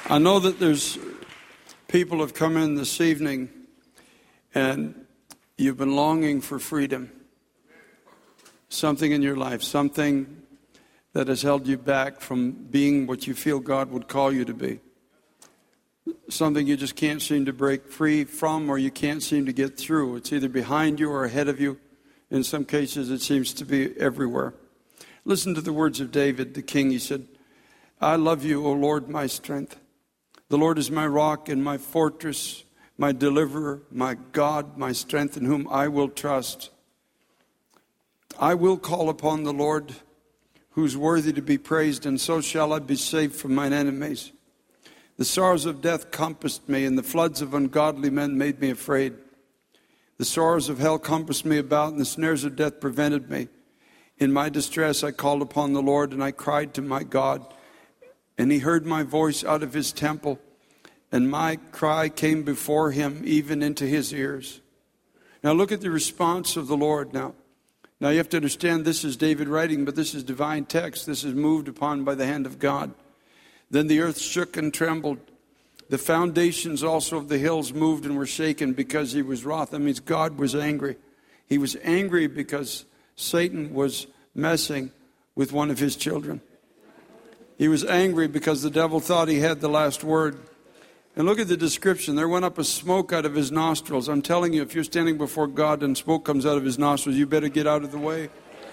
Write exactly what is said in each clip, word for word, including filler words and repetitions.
I know that there's people have come in this evening and you've been longing for freedom. Something in your life, something that has held you back from being what you feel God would call you to be. Something you just can't seem to break free from, or you can't seem to get through. It's either behind you or ahead of you. In some cases, it seems to be everywhere. Listen to the words of David, the king. He said, I love you, O Lord, my strength. The Lord is my rock and my fortress, my deliverer, my God, my strength, in whom I will trust. I will call upon the Lord, who is worthy to be praised, and so shall I be saved from mine enemies. The sorrows of death compassed me, and the floods of ungodly men made me afraid. The sorrows of hell compassed me about, and the snares of death prevented me. In my distress I called upon the Lord, and I cried to my God. And he heard my voice out of his temple, and my cry came before him, even into his ears. Now look at the response of the Lord now. Now you have to understand this is David writing, but this is divine text. This is moved upon by the hand of God. Then the earth shook and trembled. The foundations also of the hills moved and were shaken because he was wroth. That means God was angry. He was angry because Satan was messing with one of his children. He was angry because the devil thought he had the last word. And look at the description. There went up a smoke out of his nostrils. I'm telling you, if you're standing before God and smoke comes out of his nostrils, you better get out of the way.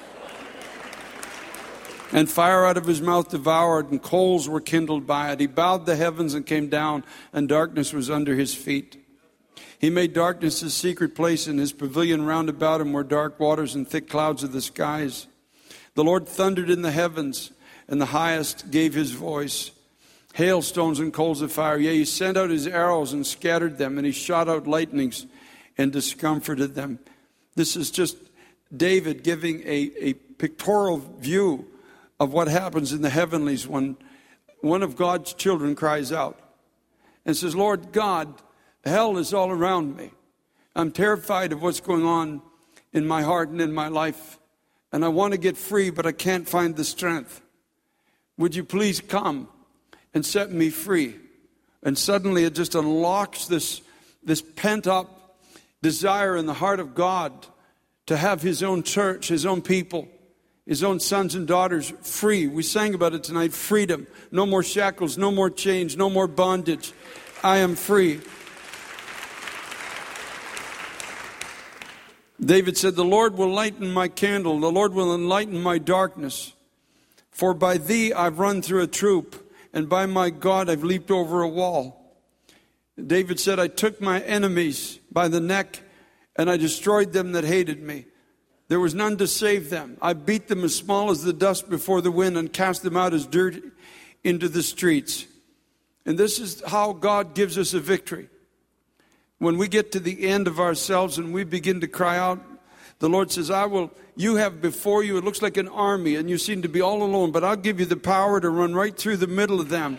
And fire out of his mouth devoured, and coals were kindled by it. He bowed the heavens and came down, and darkness was under his feet. He made darkness his secret place, and his pavilion round about him were dark waters and thick clouds of the skies. The Lord thundered in the heavens, and the highest gave his voice. Hailstones and coals of fire. Yea, he sent out his arrows and scattered them, and he shot out lightnings and discomforted them. This is just David giving a, a pictorial view of what happens in the heavenlies when one of God's children cries out and says, Lord God, hell is all around me. I'm terrified of what's going on in my heart and in my life. And I want to get free, but I can't find the strength. Would you please come and set me free? And suddenly it just unlocks this, this pent-up desire in the heart of God to have his own church, his own people, his own sons and daughters free. We sang about it tonight, freedom. No more shackles, no more chains, no more bondage. I am free. David said, the Lord will lighten my candle. The Lord will enlighten my darkness. For by thee I've run through a troop, and by my God I've leaped over a wall. David said, I took my enemies by the neck, and I destroyed them that hated me. There was none to save them. I beat them as small as the dust before the wind, and cast them out as dirt into the streets. And this is how God gives us a victory. When we get to the end of ourselves and we begin to cry out, the Lord says, I will, you have before you, it looks like an army, and you seem to be all alone, but I'll give you the power to run right through the middle of them.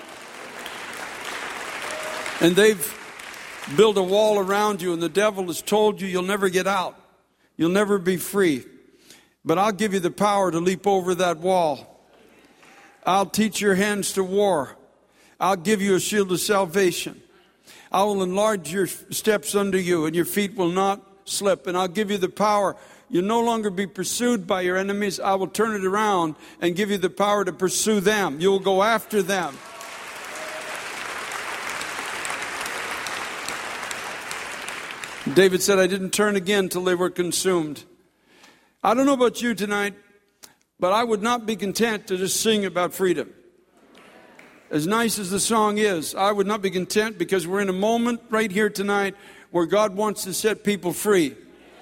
And they've built a wall around you, and the devil has told you you'll never get out. You'll never be free. But I'll give you the power to leap over that wall. I'll teach your hands to war. I'll give you a shield of salvation. I will enlarge your steps under you, and your feet will not slip. And I'll give you the power. You'll no longer be pursued by your enemies. I will turn it around and give you the power to pursue them. You will go after them. David said, I didn't turn again till they were consumed. I don't know about you tonight, but I would not be content to just sing about freedom. As nice as the song is, I would not be content, because we're in a moment right here tonight where God wants to set people free.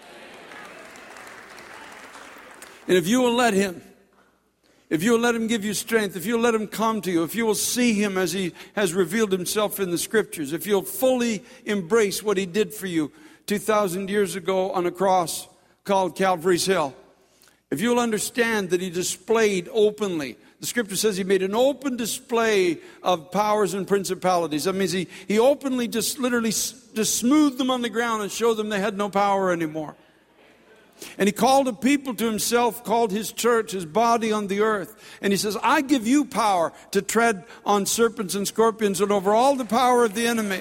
And if you will let him, if you will let him give you strength, if you'll let him come to you, if you will see him as he has revealed himself in the scriptures, if you'll fully embrace what he did for you two thousand years ago on a cross called Calvary's Hill, if you'll understand that he displayed openly, the scripture says he made an open display of powers and principalities. That means he, he openly just literally just smoothed them on the ground and showed them they had no power anymore. And he called a people to himself, called his church, his body on the earth. And he says, I give you power to tread on serpents and scorpions and over all the power of the enemy.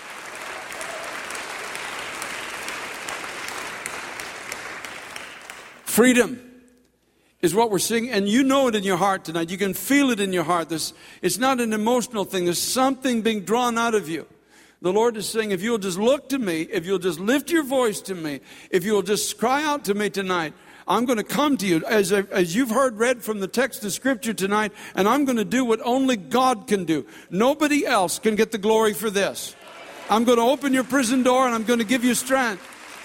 Freedom is what we're seeing, and you know it in your heart tonight. You can feel it in your heart. This, it's not an emotional thing. There's something being drawn out of you. The Lord is saying, if you'll just look to me, if you'll just lift your voice to me, if you'll just cry out to me tonight, I'm going to come to you, as, as you've heard read from the text of Scripture tonight, and I'm going to do what only God can do. Nobody else can get the glory for this. I'm going to open your prison door, and I'm going to give you strength.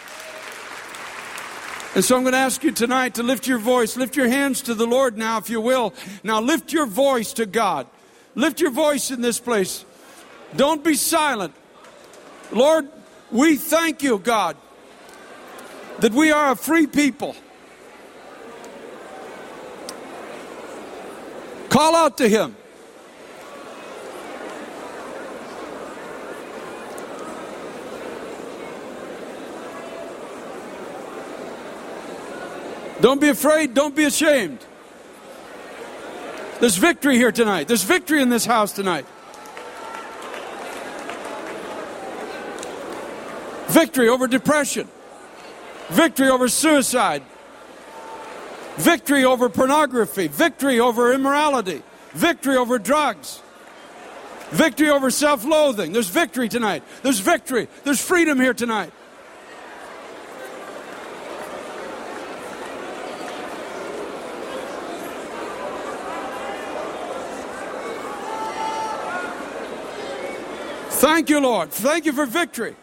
And so I'm going to ask you tonight to lift your voice. Lift your hands to the Lord now, if you will. Now lift your voice to God. Lift your voice in this place. Don't be silent. Lord, we thank you, God, that we are a free people. Call out to Him. Don't be afraid. Don't be ashamed. There's victory here tonight. There's victory in this house tonight. Victory over depression. Victory over suicide. Victory over pornography. Victory over immorality. Victory over drugs. Victory over self-loathing. There's victory tonight. There's victory. There's freedom here tonight. Thank you, Lord. Thank you for victory.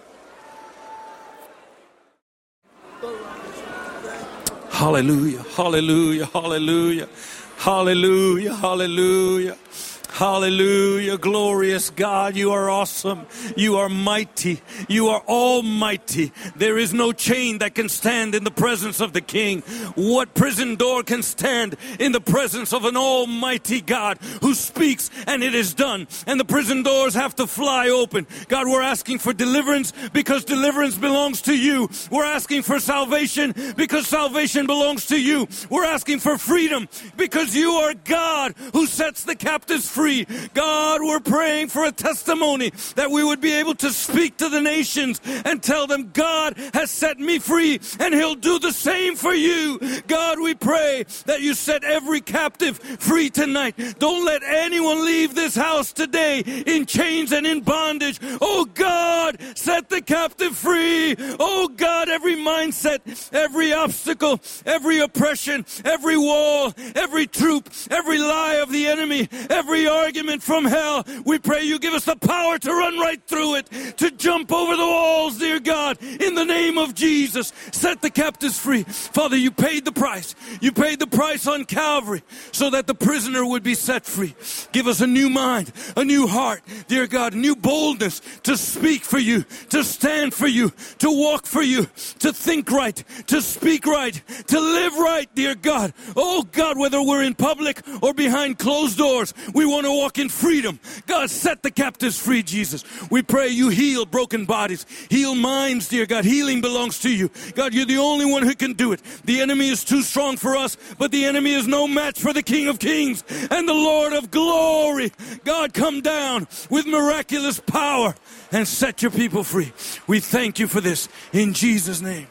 Hallelujah, hallelujah, hallelujah, hallelujah, hallelujah. Hallelujah, glorious God, you are awesome, you are mighty, you are almighty. There is no chain that can stand in the presence of the King. What prison door can stand in the presence of an almighty God who speaks and it is done? And the prison doors have to fly open. God, we're asking for deliverance because deliverance belongs to you. We're asking for salvation because salvation belongs to you. We're asking for freedom because you are God who sets the captives free. God, we're praying for a testimony that we would be able to speak to the nations and tell them God has set me free and He'll do the same for you. God, we pray that you set every captive free tonight. Don't let anyone leave this house today in chains and in bondage. Oh God, set the captive free. Oh God, every mindset, every obstacle, every oppression, every wall, every troop, every lie of the enemy, every argument from hell, we pray you give us the power to run right through it, to jump over the walls, dear God, in the name of Jesus. Set the captives free. Father, you paid the price. You paid the price on Calvary so that the prisoner would be set free. Give us a new mind, a new heart, dear God, new boldness to speak for you, to stand for you, to walk for you, to think right, to speak right, to live right, dear God. Oh God, whether we're in public or behind closed doors, we want to walk in freedom. God, set the captives free, Jesus. We pray you heal broken bodies, heal minds, dear God. Healing belongs to you. God, you're the only one who can do it. The enemy is too strong for us, but the enemy is no match for the King of Kings and the Lord of glory. God, come down with miraculous power and set your people free. We thank you for this in Jesus' name.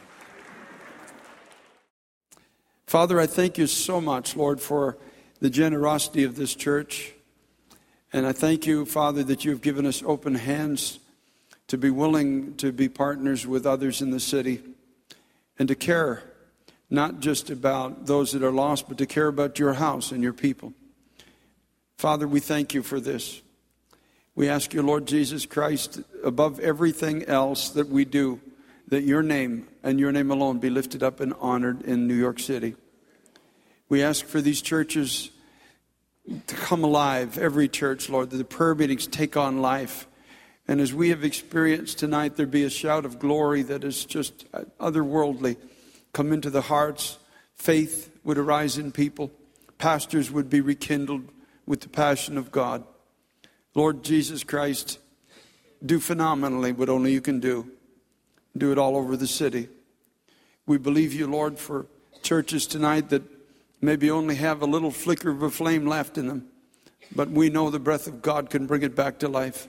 Father, I thank you so much, Lord, for the generosity of this church. And I thank you, Father, that you have given us open hands to be willing to be partners with others in the city and to care not just about those that are lost, but to care about your house and your people. Father, we thank you for this. We ask you, Lord Jesus Christ, above everything else that we do, that your name and your name alone be lifted up and honored in New York City. We ask for these churches to come alive, every church, Lord, that the prayer meetings take on life. And as we have experienced tonight, there be a shout of glory that is just otherworldly come into the hearts. Faith would arise in people. Pastors would be rekindled with the passion of God. Lord Jesus Christ, do phenomenally what only you can do. Do it all over the city. We believe you, Lord, for churches tonight that maybe only have a little flicker of a flame left in them. But we know the breath of God can bring it back to life.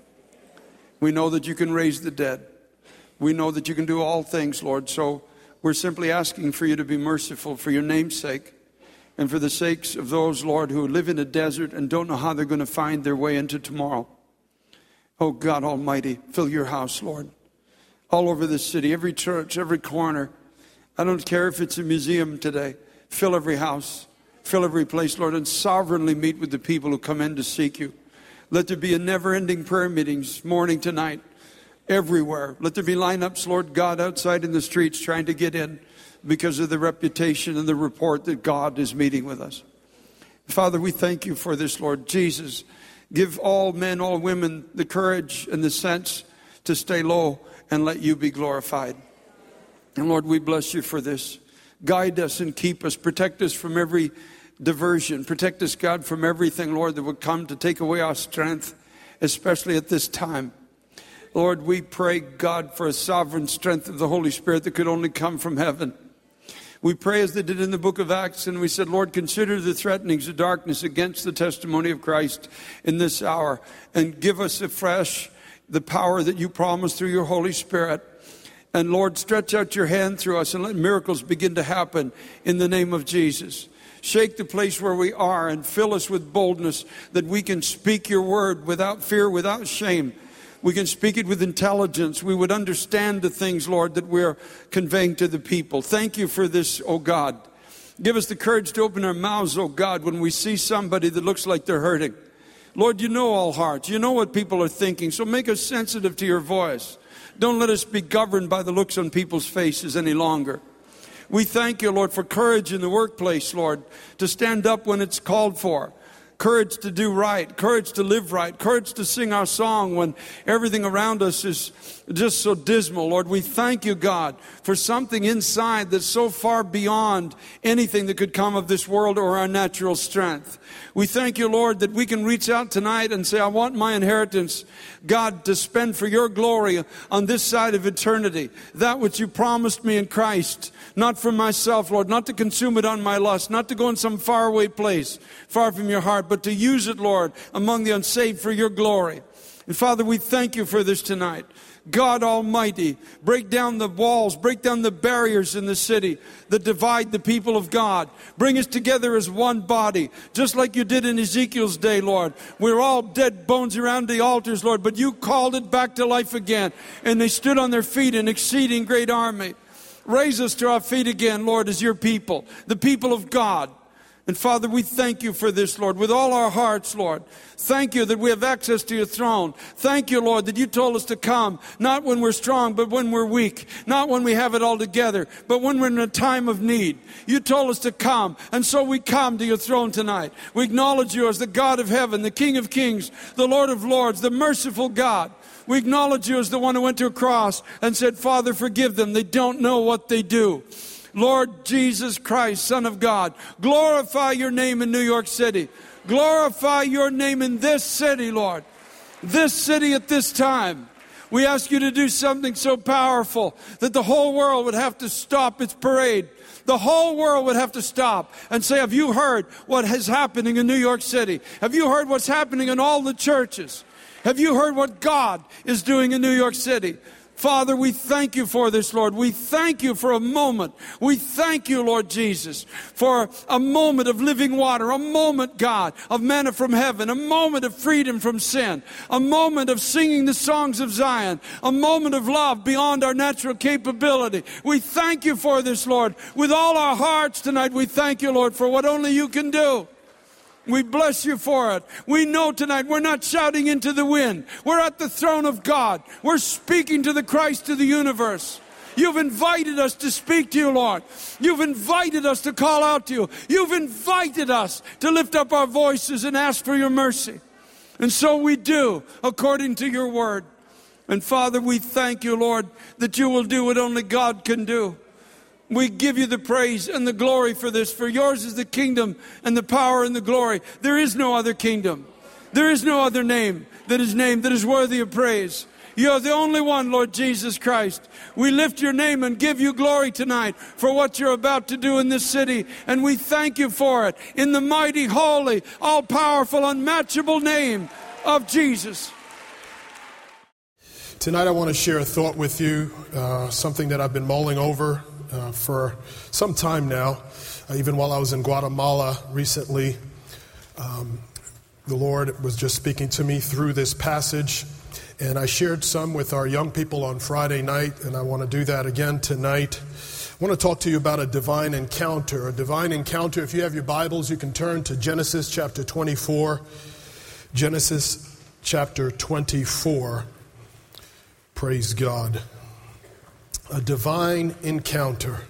We know that you can raise the dead. We know that you can do all things, Lord. So we're simply asking for you to be merciful for your name's sake and for the sakes of those, Lord, who live in a desert and don't know how they're going to find their way into tomorrow. Oh, God Almighty, fill your house, Lord, all over this city, every church, every corner. I don't care if it's a museum today. Fill every house, fill every place, Lord, and sovereignly meet with the people who come in to seek you. Let there be a never-ending prayer meetings morning to night, everywhere. Let there be lineups, Lord God, outside in the streets trying to get in because of the reputation and the report that God is meeting with us. Father, we thank you for this, Lord Jesus. Give all men, all women the courage and the sense to stay low and let you be glorified. And Lord, we bless you for this. Guide us and keep us. Protect us from every diversion. Protect us, God, from everything, Lord, that would come to take away our strength, especially at this time. Lord, we pray, God, for a sovereign strength of the Holy Spirit that could only come from heaven. We pray as they did in the book of Acts, and we said, Lord, consider the threatenings of darkness against the testimony of Christ in this hour, and give us afresh the power that you promised through your Holy Spirit. And Lord, stretch out your hand through us and let miracles begin to happen in the name of Jesus. Shake the place where we are and fill us with boldness that we can speak your word without fear, without shame. We can speak it with intelligence. We would understand the things, Lord, that we're conveying to the people. Thank you for this, oh God. Give us the courage to open our mouths, oh God, when we see somebody that looks like they're hurting. Lord, you know all hearts. You know what people are thinking. So make us sensitive to your voice. Don't let us be governed by the looks on people's faces any longer. We thank you, Lord, for courage in the workplace, Lord, to stand up when it's called for. Courage to do right, courage to live right, courage to sing our song when everything around us is just so dismal. Lord, we thank you, God, for something inside that's so far beyond anything that could come of this world or our natural strength. We thank you, Lord, that we can reach out tonight and say, I want my inheritance, God, to spend for your glory on this side of eternity. That which you promised me in Christ, not for myself, Lord, not to consume it on my lust, not to go in some faraway place, far from your heart, but to use it, Lord, among the unsaved for your glory. And Father, we thank you for this tonight. God Almighty, break down the walls, break down the barriers in the city that divide the people of God. Bring us together as one body, just like you did in Ezekiel's day, Lord. We're all dead bones around the altars, Lord, but you called it back to life again. And they stood on their feet, an exceeding great army. Raise us to our feet again, Lord, as your people, the people of God. And Father, we thank you for this, Lord, with all our hearts, Lord. Thank you that we have access to your throne. Thank you, Lord, that you told us to come, not when we're strong, but when we're weak. Not when we have it all together, but when we're in a time of need. You told us to come, and so we come to your throne tonight. We acknowledge you as the God of heaven, the King of kings, the Lord of lords, the merciful God. We acknowledge you as the one who went to a cross and said, Father, forgive them. They don't know what they do. Lord Jesus Christ, Son of God, glorify your name in New York City. Glorify your name in this city, Lord. This city at this time. We ask you to do something so powerful that the whole world would have to stop its parade. The whole world would have to stop and say, have you heard what is happening in New York City? Have you heard what's happening in all the churches? Have you heard what God is doing in New York City? Father, we thank you for this, Lord. We thank you for a moment. We thank you, Lord Jesus, for a moment of living water, a moment, God, of manna from heaven, a moment of freedom from sin, a moment of singing the songs of Zion, a moment of love beyond our natural capability. We thank you for this, Lord. With all our hearts tonight, we thank you, Lord, for what only you can do. We bless you for it. We know tonight we're not shouting into the wind. We're at the throne of God. We're speaking to the Christ of the universe. You've invited us to speak to you, Lord. You've invited us to call out to you. You've invited us to lift up our voices and ask for your mercy. And so we do, according to your word. And Father, we thank you, Lord, that you will do what only God can do. We give you the praise and the glory for this. For yours is the kingdom and the power and the glory. There is no other kingdom. There is no other name that is named that is worthy of praise. You're the only one, Lord Jesus Christ. We lift your name and give you glory tonight for what you're about to do in this city. And we thank you for it in the mighty, holy, all-powerful, unmatchable name of Jesus. Tonight I want to share a thought with you, uh, something that I've been mulling over uh, for some time now. Uh, even while I was in Guatemala recently, um, the Lord was just speaking to me through this passage. And I shared some with our young people on Friday night, and I want to do that again tonight. I want to talk to you about a divine encounter. A divine encounter, if you have your Bibles, you can turn to Genesis chapter twenty-four. Genesis chapter twenty-four. Praise God. A divine encounter.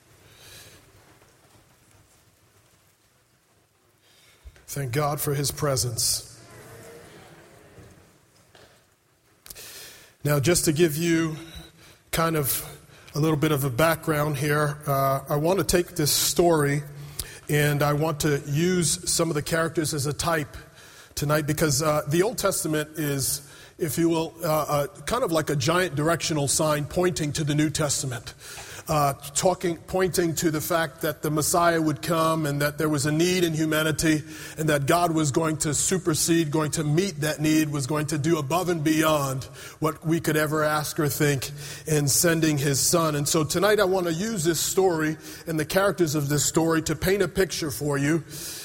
Thank God for His presence. Now, just to give you kind of a little bit of a background here, uh, I want to take this story and I want to use some of the characters as a type tonight because uh, the Old Testament is, if you will, uh, uh, kind of like a giant directional sign pointing to the New Testament. Uh, talking, pointing to the fact that the Messiah would come and that there was a need in humanity and that God was going to supersede, going to meet that need, was going to do above and beyond what we could ever ask or think in sending His Son. And so tonight I want to use this story and the characters of this story to paint a picture for you.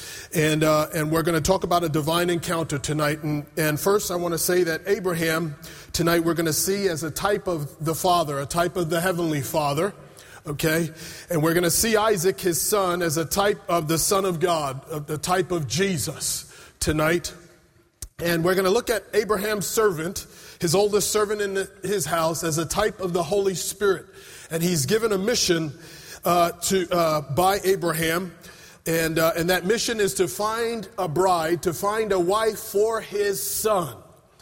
And uh, and we're going to talk about a divine encounter tonight. And, and first I want to say that Abraham, tonight we're going to see as a type of the Father, a type of the Heavenly Father. Okay, and we're going to see Isaac, his son, as a type of the Son of God, of the type of Jesus tonight. And we're going to look at Abraham's servant, his oldest servant in his house, as a type of the Holy Spirit. And he's given a mission uh, to uh, by Abraham, and uh, and that mission is to find a bride, to find a wife for his son.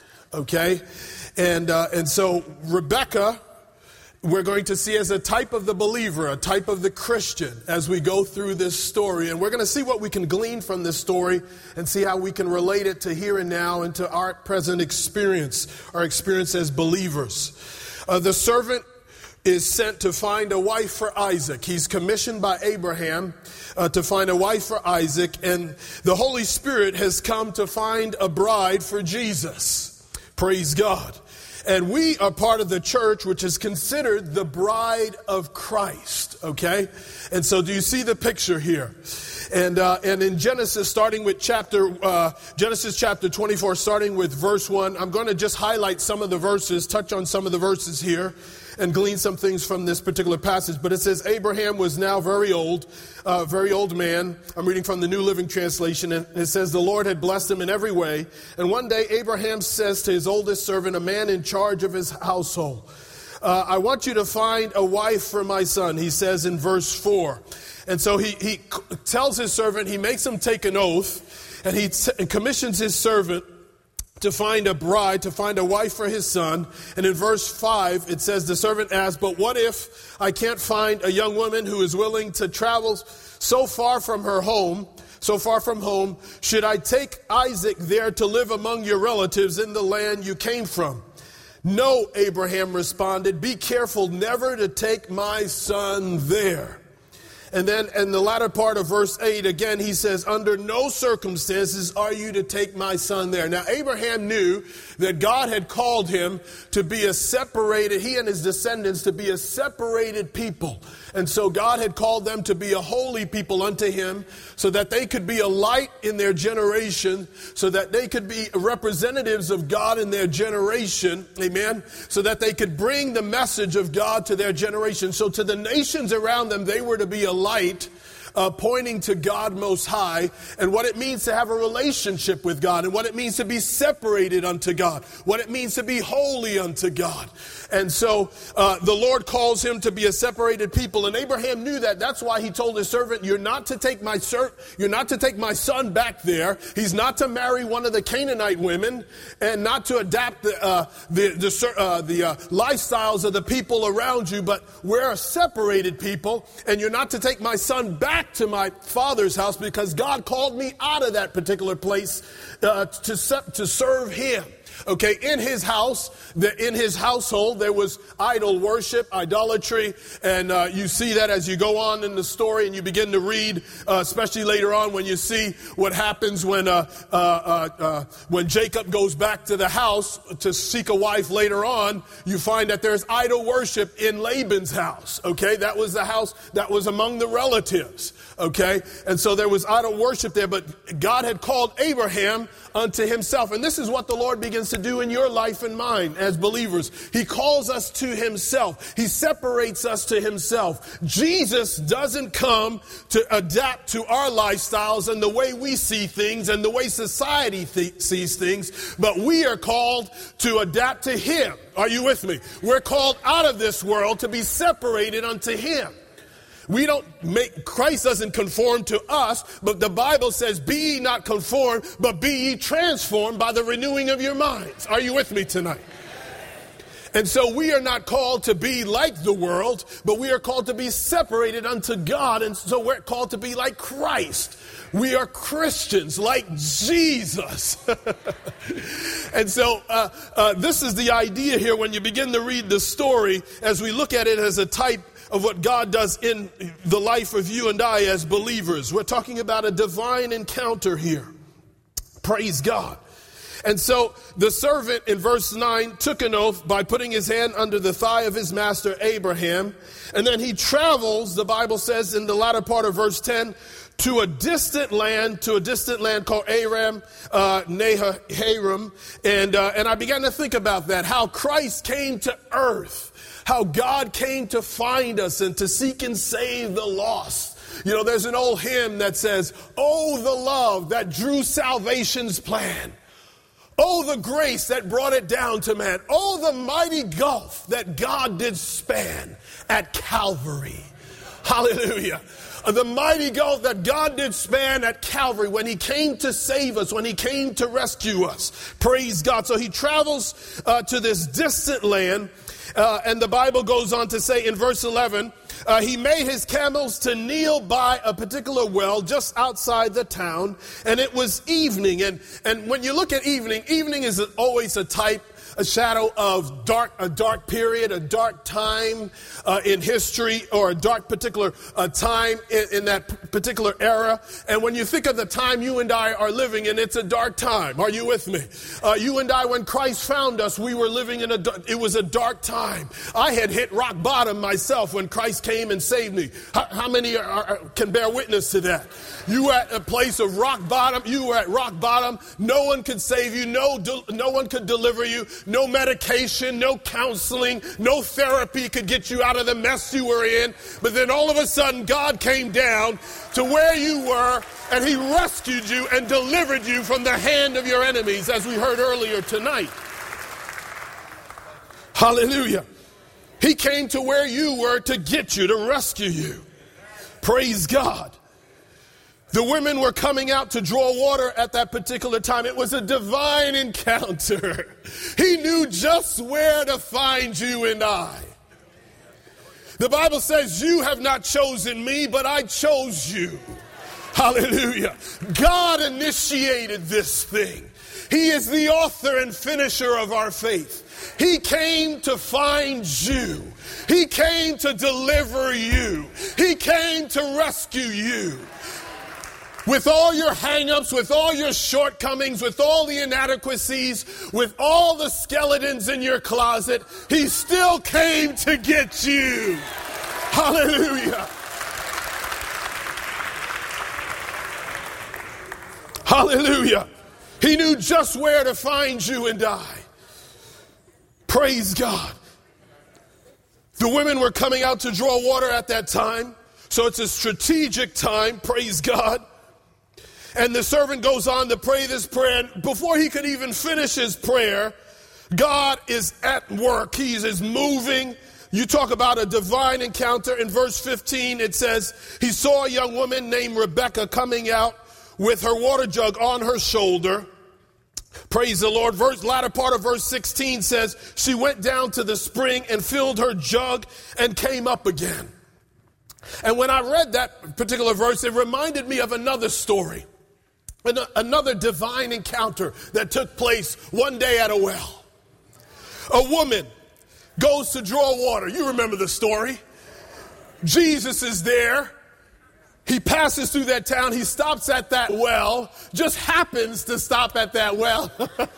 Okay, and uh, and so Rebecca, we're going to see as a type of the believer, a type of the Christian as we go through this story. And we're going to see what we can glean from this story and see how we can relate it to here and now and to our present experience, our experience as believers. Uh, the servant is sent to find a wife for Isaac. He's commissioned by Abraham uh, to find a wife for Isaac. And the Holy Spirit has come to find a bride for Jesus. Praise God. And we are part of the church, which is considered the bride of Christ, okay? And so do you see the picture here? And uh, and in Genesis, starting with chapter, uh, Genesis chapter twenty-four, starting with verse one, I'm going to just highlight some of the verses, touch on some of the verses here, and glean some things from this particular passage. But it says, Abraham was now very old, uh, very old man. I'm reading from the New Living Translation, and it says, the Lord had blessed him in every way. And one day Abraham says to his oldest servant, a man in charge of his household, uh, I want you to find a wife for my son, he says in verse four. And so he, he tells his servant, he makes him take an oath, and he t- commissions his servant to find a bride, to find a wife for his son. And in verse five, it says, the servant asked, but what if I can't find a young woman who is willing to travel so far from her home, so far from home? Should I take Isaac there to live among your relatives in the land you came from? No, Abraham responded, be careful never to take my son there. And then in the latter part of verse eight, again, he says, under no circumstances are you to take my son there. Now, Abraham knew that God had called him to be a separated, he and his descendants to be a separated people. And so God had called them to be a holy people unto him so that they could be a light in their generation, so that they could be representatives of God in their generation. Amen. So that they could bring the message of God to their generation. So to the nations around them, they were to be a light uh, pointing to God Most High and what it means to have a relationship with God and what it means to be separated unto God, what it means to be holy unto God. And so uh, the Lord calls him to be a separated people, and Abraham knew that. That's why he told his servant, "You're not to take my ser- you're not to take my son back there. He's not to marry one of the Canaanite women, and not to adapt the uh, the the, uh, the uh, lifestyles of the people around you. But we're a separated people, and you're not to take my son back to my father's house because God called me out of that particular place uh, to to serve Him." Okay, in his house, the, in his household, there was idol worship, idolatry, and uh, you see that as you go on in the story and you begin to read, uh, especially later on when you see what happens when uh, uh, uh, uh, when Jacob goes back to the house to seek a wife later on, you find that there's idol worship in Laban's house. Okay, that was the house that was among the relatives. Okay, and so there was idol worship there, but God had called Abraham unto himself. And this is what the Lord begins to do in your life and mine as believers. He calls us to himself. He separates us to himself. Jesus doesn't come to adapt to our lifestyles and the way we see things and the way society th- sees things, but we are called to adapt to him. Are you with me? We're called out of this world to be separated unto him. We don't make, Christ doesn't conform to us, but the Bible says, be ye not conformed, but be ye transformed by the renewing of your minds. Are you with me tonight? And so we are not called to be like the world, but we are called to be separated unto God. And so we're called to be like Christ. We are Christians like Jesus. And so uh, uh, this is the idea here when you begin to read the story, as we look at it as a type of what God does in the life of you and I as believers. We're talking about a divine encounter here. Praise God. And so the servant in verse nine took an oath by putting his hand under the thigh of his master Abraham. And then he travels, the Bible says in the latter part of verse ten, to a distant land, to a distant land called Aram, uh, Naharaim. And, uh, and I began to think about that, how Christ came to earth. How God came to find us and to seek and save the lost. You know, there's an old hymn that says, oh, the love that drew salvation's plan. Oh, the grace that brought it down to man. Oh, the mighty gulf that God did span at Calvary. Hallelujah. The mighty gulf that God did span at Calvary when he came to save us, when he came to rescue us. Praise God. So he travels uh, to this distant land. Uh, and the Bible goes on to say in verse eleven, uh, he made his camels to kneel by a particular well just outside the town. And it was evening. And, and when you look at evening, evening is always a type, a shadow of dark, a dark period, a dark time uh, in history, or a dark particular uh, time in, in that particular era. And when you think of the time you and I are living in, it's a dark time. Are you with me? Uh, you and I, when Christ found us, we were living in a, it was a dark time. I had hit rock bottom myself when Christ came and saved me. How, how many are, are, can bear witness to that? You were at a place of rock bottom. You were at rock bottom. No one could save you. No, no one could deliver you. No medication, no counseling, no therapy could get you out of the mess you were in. But then all of a sudden, God came down to where you were, and he rescued you and delivered you from the hand of your enemies, as we heard earlier tonight. Hallelujah. He came to where you were to get you, to rescue you. Praise God. The women were coming out to draw water at that particular time. It was a divine encounter. He knew just where to find you and I. The Bible says, you have not chosen me, but I chose you. Hallelujah. God initiated this thing. He is the author and finisher of our faith. He came to find you. He came to deliver you. He came to rescue you. With all your hang-ups, with all your shortcomings, with all the inadequacies, with all the skeletons in your closet, he still came to get you. Hallelujah. Hallelujah. He knew just where to find you and I. Praise God. The women were coming out to draw water at that time, so it's a strategic time. Praise God. And the servant goes on to pray this prayer. And before he could even finish his prayer, God is at work. He is moving. You talk about a divine encounter. In verse fifteen, it says, he saw a young woman named Rebecca coming out with her water jug on her shoulder. Praise the Lord. Verse, latter part of verse sixteen says, she went down to the spring and filled her jug and came up again. And when I read that particular verse, it reminded me of another story. An- another divine encounter that took place one day at a well. A woman goes to draw water. You remember the story. Jesus is there. He passes through that town. He stops at that well, just happens to stop at that well.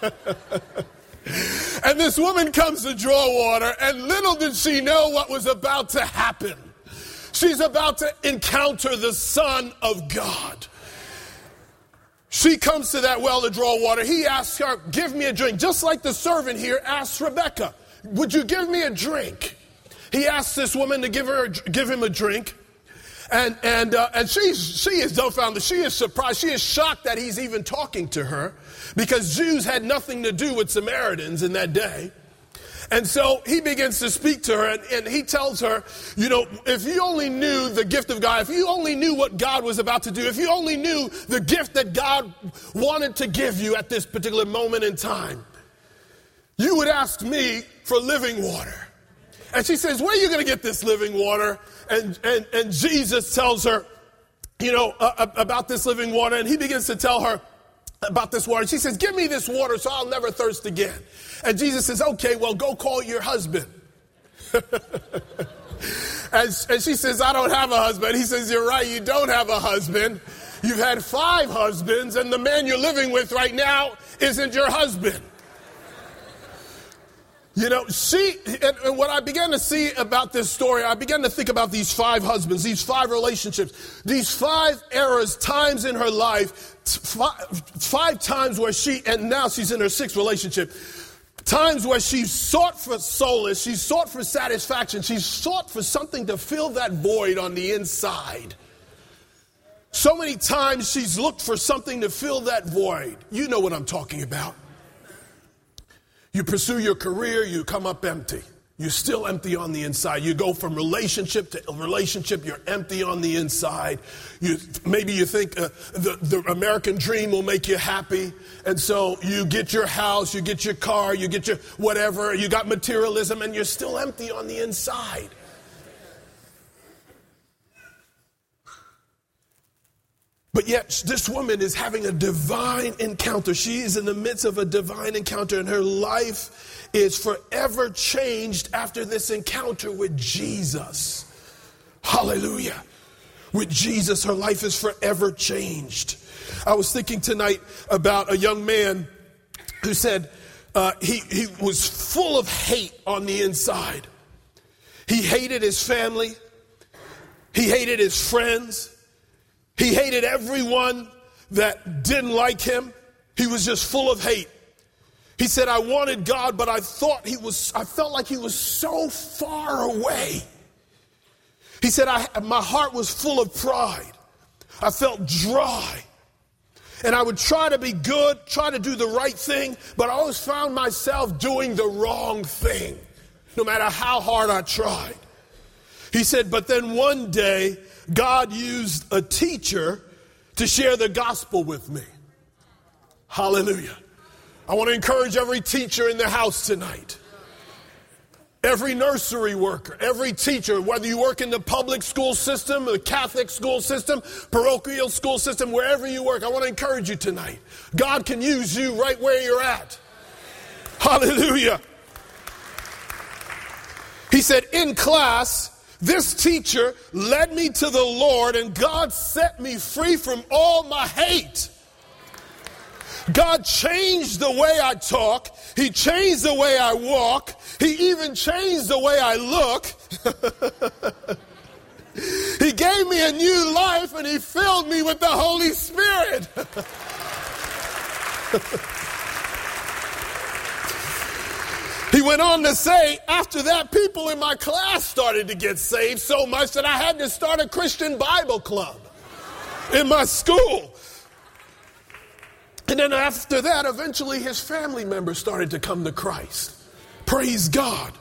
And this woman comes to draw water, and little did she know what was about to happen. She's about to encounter the Son of God. She comes to that well to draw water. He asks her, give me a drink. Just like the servant here asked Rebecca, would you give me a drink? He asks this woman to give her, give him a drink. And and uh, and she's, she is dumbfounded. She is surprised. She is shocked that he's even talking to her, because Jews had nothing to do with Samaritans in that day. And so he begins to speak to her, and, and he tells her, you know, if you only knew the gift of God, if you only knew what God was about to do, if you only knew the gift that God wanted to give you at this particular moment in time, you would ask me for living water. And she says, where are you going to get this living water? And, and, and Jesus tells her, you know, uh, about this living water. And he begins to tell her about this water. She says, give me this water so I'll never thirst again. And Jesus says, okay, well, go call your husband. and, and she says, I don't have a husband. He says, you're right, you don't have a husband. You've had five husbands, and the man you're living with right now isn't your husband. You know, she, and, and what I began to see about this story, I began to think about these five husbands, these five relationships, these five eras, times in her life, five, five times where she, and now she's in her sixth relationship, times where she sought for solace, she sought for satisfaction, she sought for something to fill that void on the inside. So many times she's looked for something to fill that void. You know what I'm talking about. You pursue your career, you come up empty. You're still empty on the inside. You go from relationship to relationship, you're empty on the inside. You, maybe you think uh, the, the American dream will make you happy. And so you get your house, you get your car, you get your whatever, you got materialism, and you're still empty on the inside. But yet this woman is having a divine encounter. She is in the midst of a divine encounter, and her life is forever changed after this encounter with Jesus. Hallelujah. With Jesus, her life is forever changed. I was thinking tonight about a young man who said uh, he, he was full of hate on the inside. He hated his family. He hated his friends. He hated everyone that didn't like him. He was just full of hate. He said, I wanted God, but I thought he was, I felt like he was so far away. He said, I, my heart was full of pride. I felt dry. And I would try to be good, try to do the right thing, but I always found myself doing the wrong thing, no matter how hard I tried. He said, but then one day, God used a teacher to share the gospel with me. Hallelujah. I want to encourage every teacher in the house tonight. Every nursery worker, every teacher, whether you work in the public school system, the Catholic school system, parochial school system, wherever you work, I want to encourage you tonight. God can use you right where you're at. Hallelujah. He said, in class, this teacher led me to the Lord, and God set me free from all my hate. God changed the way I talk. He changed the way I walk. He even changed the way I look. He gave me a new life, and he filled me with the Holy Spirit. He went on to say, after that, people in my class started to get saved so much that I had to start a Christian Bible club in my school. And then after that, eventually his family members started to come to Christ. Praise God.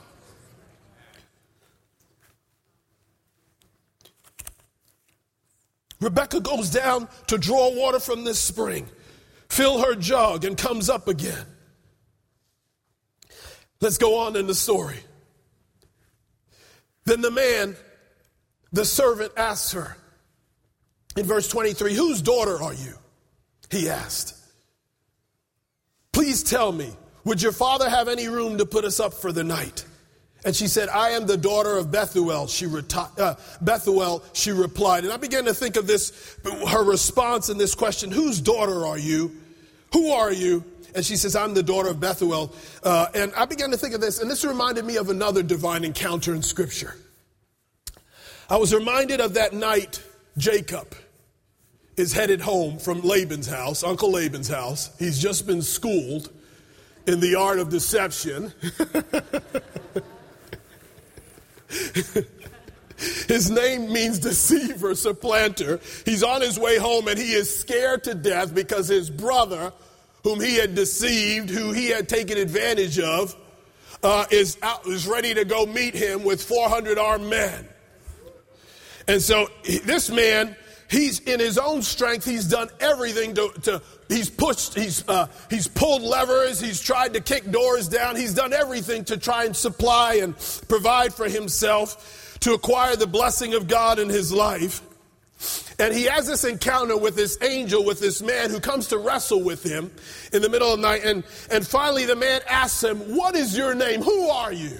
Rebecca goes down to draw water from this spring, fill her jug, and comes up again. Let's go on in the story. Then the man, the servant, asks her in verse twenty-three, whose daughter are you? he asked. Please tell me, would your father have any room to put us up for the night? And she said, I am the daughter of Bethuel, she, reti- uh, Bethuel, she replied. And I began to think of this, her response in this question, whose daughter are you? Who are you? And she says, I'm the daughter of Bethuel. Uh, and I began to think of this, and this reminded me of another divine encounter in Scripture. I was reminded of that night Jacob is headed home from Laban's house, Uncle Laban's house. He's just been schooled in the art of deception. His name means deceiver, supplanter. He's on his way home and he is scared to death because his brother, whom he had deceived, who he had taken advantage of, uh, is out, is ready to go meet him with four hundred armed men. And so this man, he's in his own strength. He's done everything to, to he's pushed, he's, uh, he's pulled levers. He's tried to kick doors down. He's done everything to try and supply and provide for himself to acquire the blessing of God in his life. And he has this encounter with this angel, with this man who comes to wrestle with him in the middle of the night. And, and finally the man asks him, what is your name? Who are you?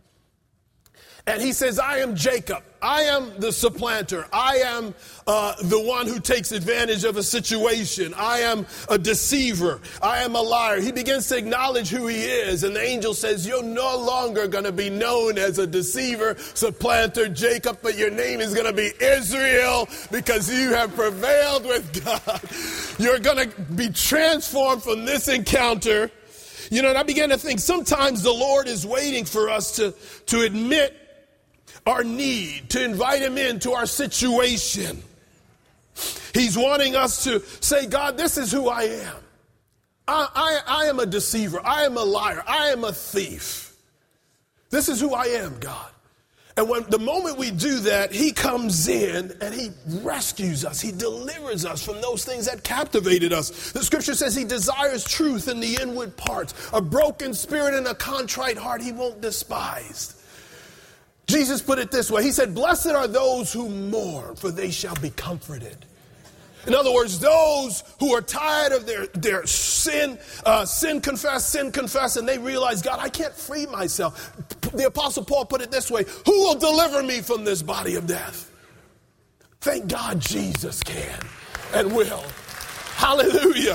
And he says, I am Jacob. I am the supplanter. I am uh, the one who takes advantage of a situation. I am a deceiver. I am a liar. He begins to acknowledge who he is. And the angel says, you're no longer going to be known as a deceiver, supplanter, Jacob, but your name is going to be Israel because you have prevailed with God. You're going to be transformed from this encounter. You know, and I began to think sometimes the Lord is waiting for us to, to admit our need, to invite him into our situation. He's wanting us to say, God, this is who I am. I, I, I am a deceiver. I am a liar. I am a thief. This is who I am, God. And when the moment we do that, he comes in and he rescues us. He delivers us from those things that captivated us. The scripture says he desires truth in the inward parts. A broken spirit and a contrite heart he won't despise. Jesus put it this way. He said, blessed are those who mourn, for they shall be comforted. In other words, those who are tired of their, their sin, uh, sin confess, sin confess, and they realize, God, I can't free myself. The Apostle Paul put it this way, who will deliver me from this body of death? Thank God Jesus can and will. Hallelujah.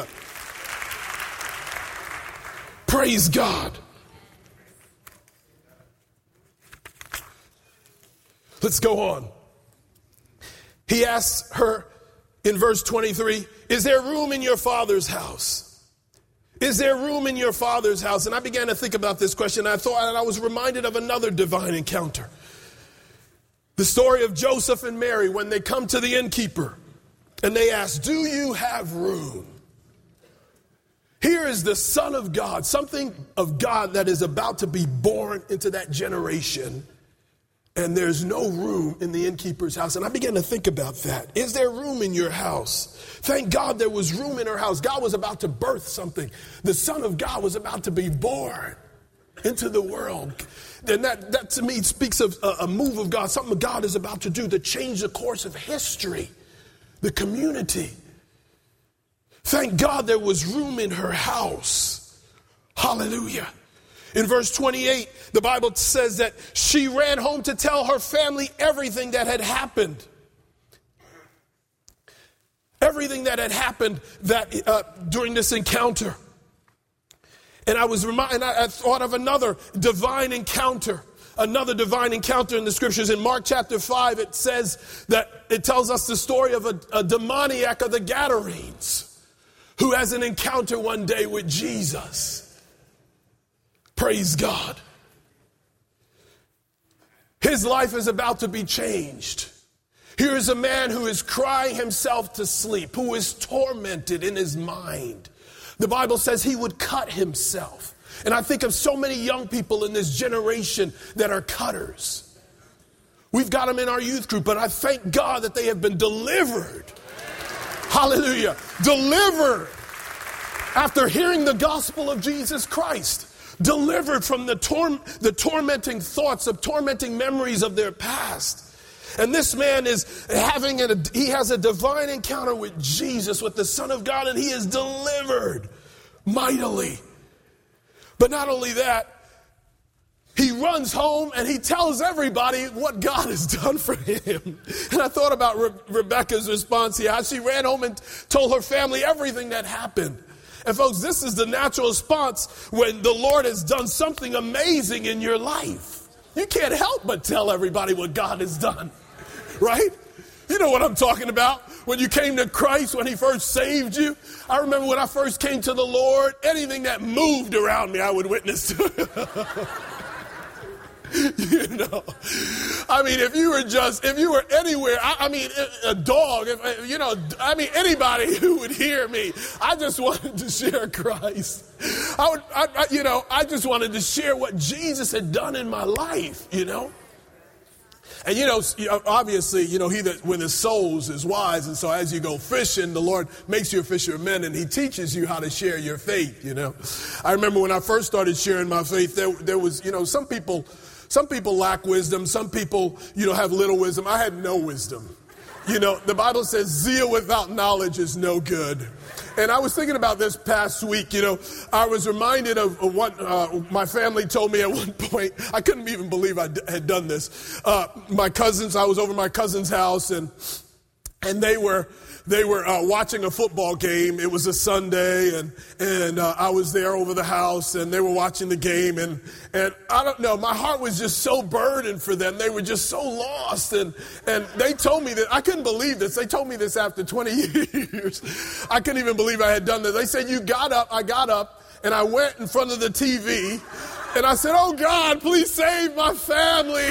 Praise God. Let's go on. He asks her in verse twenty-three, is there room in your father's house? Is there room in your father's house? And I began to think about this question. I thought, and I was reminded of another divine encounter. The story of Joseph and Mary when they come to the innkeeper and they ask, do you have room? Here is the Son of God, something of God that is about to be born into that generation. And there's no room in the innkeeper's house. And I began to think about that. Is there room in your house? Thank God there was room in her house. God was about to birth something. The Son of God was about to be born into the world. And that, that to me speaks of a, a move of God, something God is about to do to change the course of history, the community. Thank God there was room in her house. Hallelujah. In verse twenty-eight, the Bible says that she ran home to tell her family everything that had happened. Everything that had happened that uh, during this encounter. And I was reminded, I, I thought of another divine encounter. Another divine encounter in the scriptures. In Mark chapter five, it says that it tells us the story of a, a demoniac of the Gadarenes who has an encounter one day with Jesus. Praise God. His life is about to be changed. Here is a man who is crying himself to sleep, who is tormented in his mind. The Bible says he would cut himself. And I think of so many young people in this generation that are cutters. We've got them in our youth group, but I thank God that they have been delivered. Hallelujah. Delivered after hearing the gospel of Jesus Christ. Delivered from the, tor- the tormenting thoughts of tormenting memories of their past. And this man is having a, he has a divine encounter with Jesus, with the Son of God, and he is delivered mightily. But not only that, he runs home and he tells everybody what God has done for him. And I thought about Re- Rebecca's response here, how she ran home and told her family everything that happened. And folks, this is the natural response when the Lord has done something amazing in your life. You can't help but tell everybody what God has done, right? You know what I'm talking about. When you came to Christ, when he first saved you. I remember when I first came to the Lord, anything that moved around me, I would witness to. You know, I mean, if you were just, if you were anywhere, I, I mean, a dog, if, you know, I mean, anybody who would hear me, I just wanted to share Christ. I would, I, I, you know, I just wanted to share what Jesus had done in my life, you know. And, you know, obviously, you know, he that when his souls is wise. And so as you go fishing, the Lord makes you a fisher of men and he teaches you how to share your faith, you know. I remember when I first started sharing my faith, there, there was, you know, some people, some people lack wisdom. Some people, you know, have little wisdom. I had no wisdom. You know, the Bible says zeal without knowledge is no good. And I was thinking about this past week, you know, I was reminded of what uh, my family told me at one point. I couldn't even believe I d- had done this. Uh, my cousins, I was over my cousin's house and and they were they were uh, watching a football game. It was a Sunday and and uh, I was there over the house and they were watching the game and and I don't know, my heart was just so burdened for them. They were just so lost and and they told me that I couldn't believe this. They told me this after twenty years. I couldn't even believe I had done this. They said, you got up, I got up and I went in front of the T V and I said, oh God, please save my family.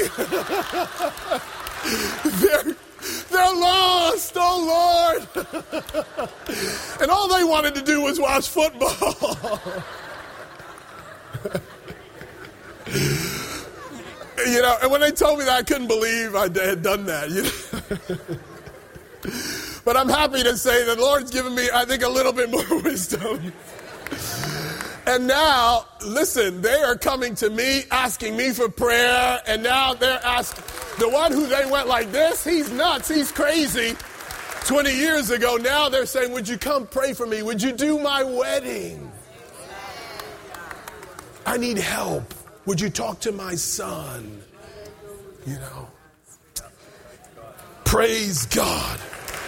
They're They're lost, oh Lord. And all they wanted to do was watch football. You know, and when they told me that, I couldn't believe I had done that. You know? But I'm happy to say that the Lord's given me, I think, a little bit more wisdom. And now, listen, they are coming to me, asking me for prayer, and now they're asking, the one who they went like this, he's nuts, he's crazy. twenty years ago, now they're saying, would you come pray for me? Would you do my wedding? I need help. Would you talk to my son? You know. Praise God.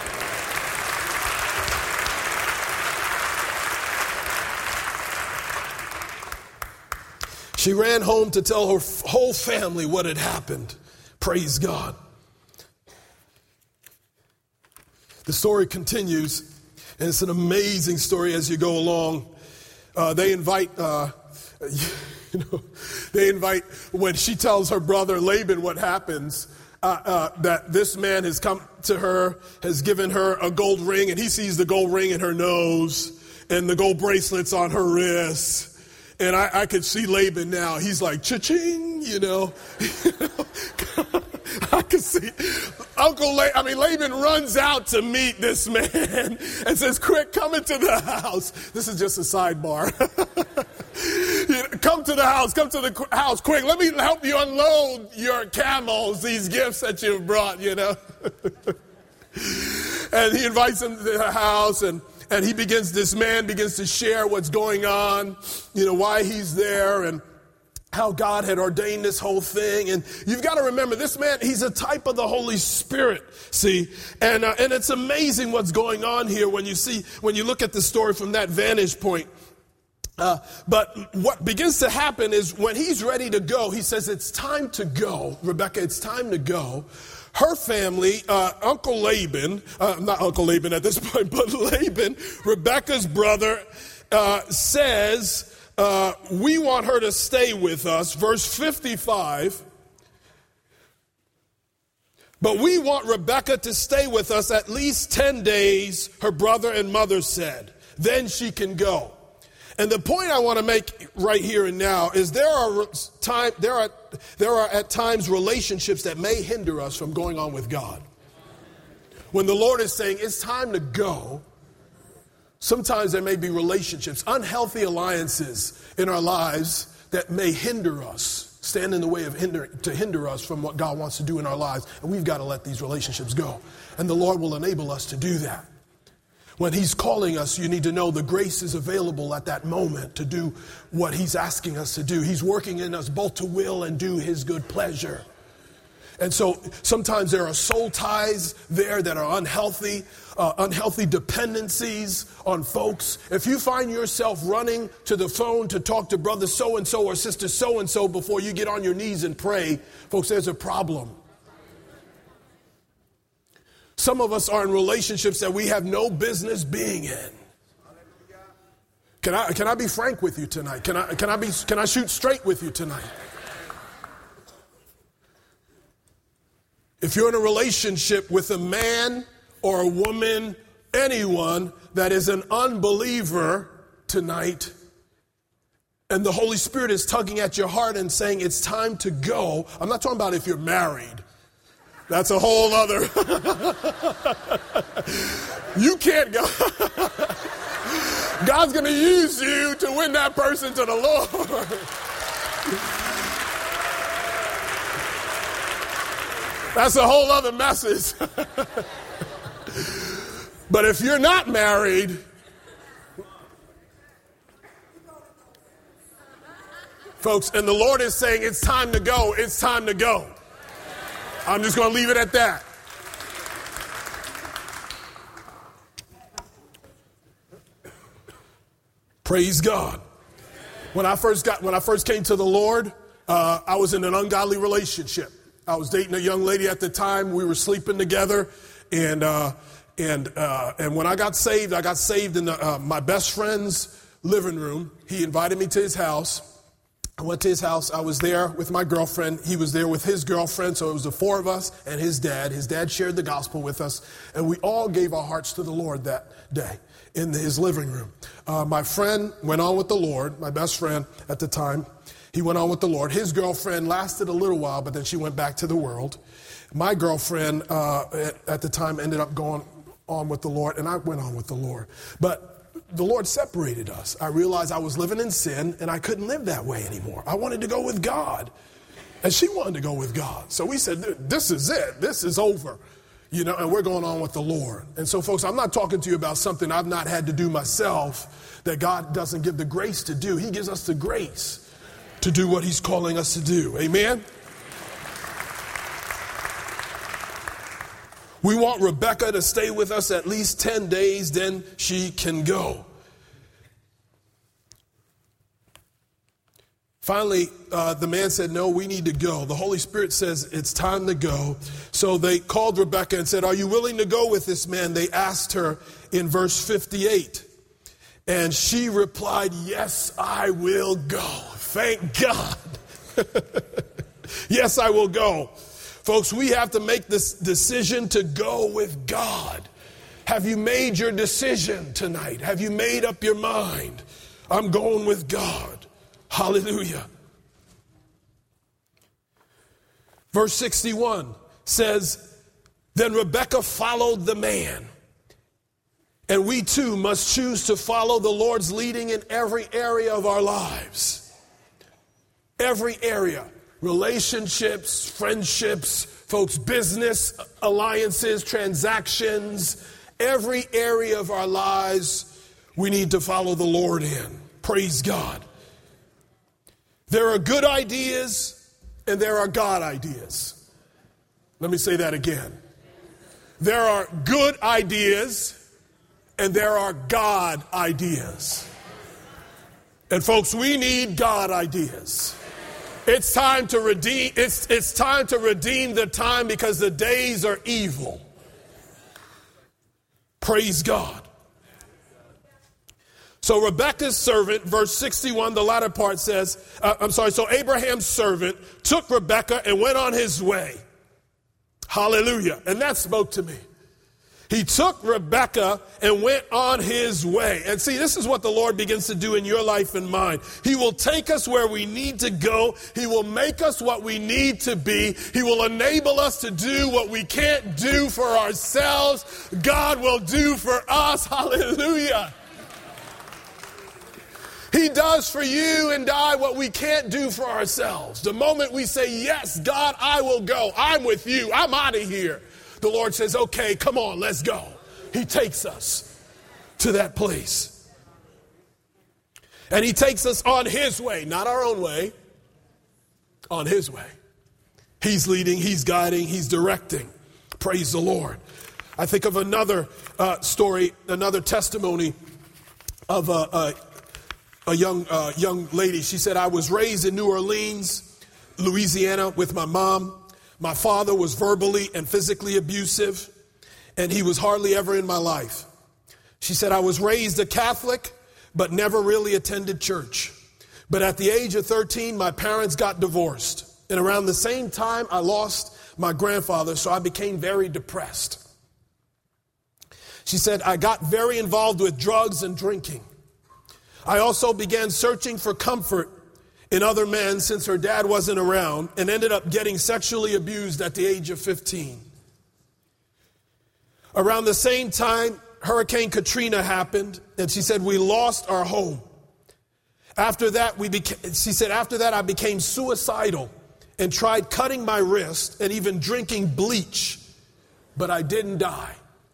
She ran home to tell her whole family what had happened. Praise God. The story continues, and it's an amazing story as you go along. Uh, they invite, uh, you know, they invite, when she tells her brother Laban what happens, uh, uh, that this man has come to her, has given her a gold ring, and he sees the gold ring in her nose and the gold bracelets on her wrists. And I, I could see Laban now. He's like, cha-ching, you know. I could see Uncle Laban. I mean, Laban runs out to meet this man and says, quick, come into the house. This is just a sidebar. You know, come to the house. Come to the house, quick. Let me help you unload your camels, these gifts that you've brought, you know. And he invites him to the house, and And he begins, this man begins to share what's going on, you know, why he's there and how God had ordained this whole thing. And you've got to remember, this man, he's a type of the Holy Spirit, see. And uh, and it's amazing what's going on here when you see, when you look at the story from that vantage point. Uh, but what begins to happen is when he's ready to go, he says, it's time to go. Rebecca, it's time to go. Her family, uh, Uncle Laban, uh, not Uncle Laban at this point, but Laban, Rebecca's brother, uh, says, uh, we want her to stay with us. Verse fifty-five. But we want Rebecca to stay with us at least ten days, her brother and mother said. Then she can go. And the point I want to make right here and now is there are time there are there are at times relationships that may hinder us from going on with God. When the Lord is saying it's time to go, sometimes there may be relationships, unhealthy alliances in our lives that may hinder us. stand in the way of hinder, to hinder us from what God wants to do in our lives. And we've got to let these relationships go. And the Lord will enable us to do that. When he's calling us, you need to know the grace is available at that moment to do what he's asking us to do. He's working in us both to will and do his good pleasure. And so sometimes there are soul ties there that are unhealthy, uh, unhealthy dependencies on folks. If you find yourself running to the phone to talk to brother so-and-so or sister so-and-so before you get on your knees and pray, folks, there's a problem. Some of us are in relationships that we have no business being in. Can I, can I be frank with you tonight? Can I, can I be, can I shoot straight with you tonight? If you're in a relationship with a man or a woman, anyone that is an unbeliever tonight, and the Holy Spirit is tugging at your heart and saying it's time to go. I'm not talking about if you're married. That's a whole other. You can't go. God's going to use you to win that person to the Lord. That's a whole other message. But if you're not married, folks, and the Lord is saying it's time to go, it's time to go. I'm just going to leave it at that. Praise God. When I first got, when I first came to the Lord, uh, I was in an ungodly relationship. I was dating a young lady at the time. We were sleeping together, and uh, and uh, and when I got saved, I got saved in the, uh, my best friend's living room. He invited me to his house. I went to his house. I was there with my girlfriend. He was there with his girlfriend. So it was the four of us and his dad. His dad shared the gospel with us, and we all gave our hearts to the Lord that day in his living room. Uh, my friend went on with the Lord. My best friend at the time. He went on with the Lord. His girlfriend lasted a little while, but then she went back to the world. My girlfriend uh, at, at the time ended up going on with the Lord, and I went on with the Lord. But the Lord separated us. I realized I was living in sin, and I couldn't live that way anymore. I wanted to go with God, and she wanted to go with God. So we said, this is it. This is over. You know, and we're going on with the Lord. And so, folks, I'm not talking to you about something I've not had to do myself that God doesn't give the grace to do. He gives us the grace to do what he's calling us to do. Amen? We want Rebecca to stay with us at least ten days, then she can go. Finally, uh, the man said, no, we need to go. The Holy Spirit says it's time to go. So they called Rebecca and said, are you willing to go with this man? They asked her in verse fifty-eight. And she replied, yes, I will go. Thank God. Yes, I will go. Folks, we have to make this decision to go with God. Have you made your decision tonight? Have you made up your mind? I'm going with God. Hallelujah. Verse sixty-one says, then Rebekah followed the man. And we too must choose to follow the Lord's leading in every area of our lives. Every area. Relationships, friendships, folks, business, alliances, transactions. Every area of our lives we need to follow the Lord in. Praise God. There are good ideas and there are God ideas. Let me say that again. There are good ideas and there are God ideas. And folks, we need God ideas. It's time to redeem, it's, it's time to redeem the time because the days are evil. Praise God. So Rebekah's servant, verse sixty-one, the latter part says, uh, I'm sorry, so Abraham's servant took Rebekah and went on his way. Hallelujah. And that spoke to me. He took Rebekah and went on his way. And see, this is what the Lord begins to do in your life and mine. He will take us where we need to go. He will make us what we need to be. He will enable us to do what we can't do for ourselves. God will do for us. Hallelujah. He does for you and I what we can't do for ourselves. The moment we say, yes, God, I will go. I'm with you. I'm out of here. The Lord says, okay, come on, let's go. He takes us to that place. And he takes us on his way, not our own way, on his way. He's leading, he's guiding, he's directing. Praise the Lord. I think of another uh, story, another testimony of a, a, a young uh, young lady. She said, I was raised in New Orleans, Louisiana with my mom. My father was verbally and physically abusive, and he was hardly ever in my life. She said, I was raised a Catholic, but never really attended church. But at the age of thirteen, my parents got divorced. And around the same time, I lost my grandfather, so I became very depressed. She said, I got very involved with drugs and drinking. I also began searching for comfort in other men since her dad wasn't around, and ended up getting sexually abused at the age of fifteen. Around the same time, Hurricane Katrina happened, and she said, we lost our home. After that, we became, she said, after that, I became suicidal and tried cutting my wrist and even drinking bleach, but I didn't die.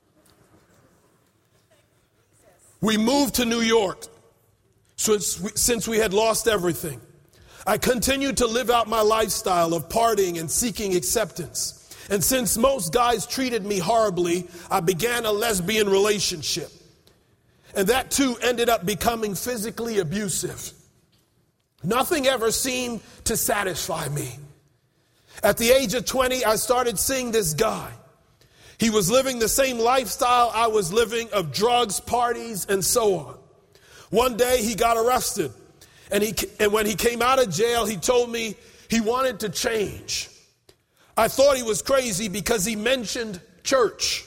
We moved to New York since we, since we had lost everything. I continued to live out my lifestyle of partying and seeking acceptance. And since most guys treated me horribly, I began a lesbian relationship. And that too ended up becoming physically abusive. Nothing ever seemed to satisfy me. At the age of twenty, I started seeing this guy. He was living the same lifestyle I was living, of drugs, parties, and so on. One day he got arrested. And, he, and when he came out of jail, he told me he wanted to change. I thought he was crazy because he mentioned church.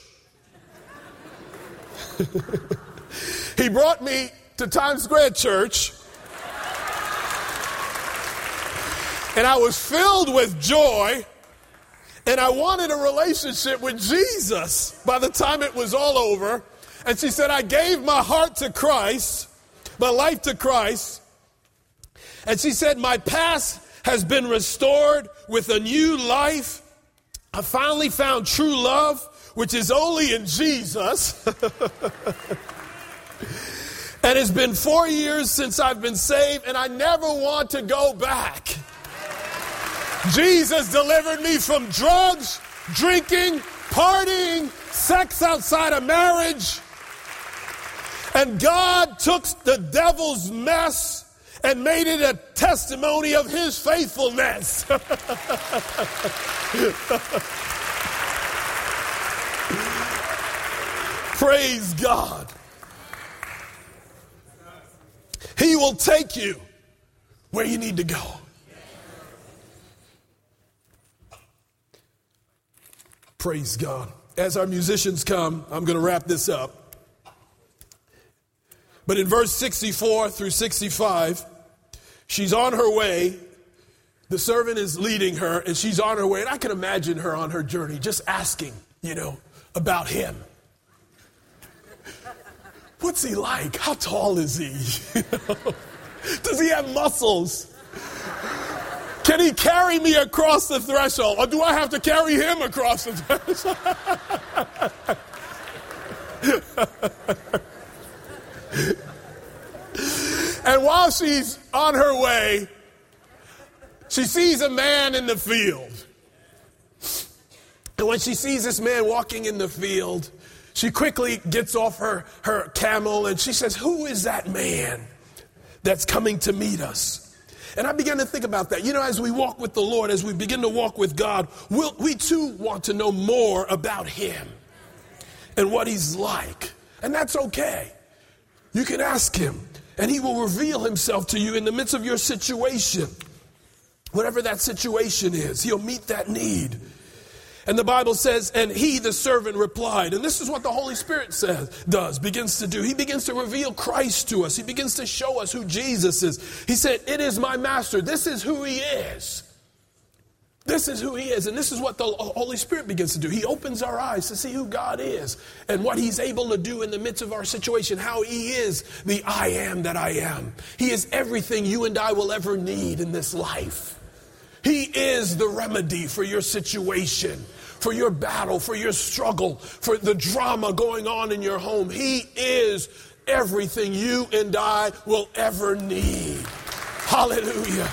He brought me to Times Square Church. And I was filled with joy. And I wanted a relationship with Jesus by the time it was all over. And she said, I gave my heart to Christ, my life to Christ. And she said, my past has been restored with a new life. I finally found true love, which is only in Jesus. And it's been four years since I've been saved, and I never want to go back. Jesus delivered me from drugs, drinking, partying, sex outside of marriage. And God took the devil's mess and made it a testimony of his faithfulness. Praise God. He will take you where you need to go. Praise God. As our musicians come, I'm going to wrap this up. But in verse sixty-four through sixty-five, she's on her way. The servant is leading her, and she's on her way. And I can imagine her on her journey, just asking, you know, about him. What's he like? How tall is he? Does he have muscles? Can he carry me across the threshold? Or do I have to carry him across the threshold? And while she's on her way, she sees a man in the field. And when she sees this man walking in the field, she quickly gets off her, her camel and she says, who is that man that's coming to meet us? And I began to think about that. You know, as we walk with the Lord, as we begin to walk with God, we'll, we too want to know more about him and what he's like. And that's okay. You can ask him, and he will reveal himself to you in the midst of your situation. Whatever that situation is, he'll meet that need. And the Bible says, and he, the servant, replied. And this is what the Holy Spirit says, does, begins to do. He begins to reveal Christ to us. He begins to show us who Jesus is. He said, it is my master. This is who he is. This is who he is, and this is what the Holy Spirit begins to do. He opens our eyes to see who God is and what he's able to do in the midst of our situation, how he is the I am that I am. He is everything you and I will ever need in this life. He is the remedy for your situation, for your battle, for your struggle, for the drama going on in your home. He is everything you and I will ever need. Hallelujah.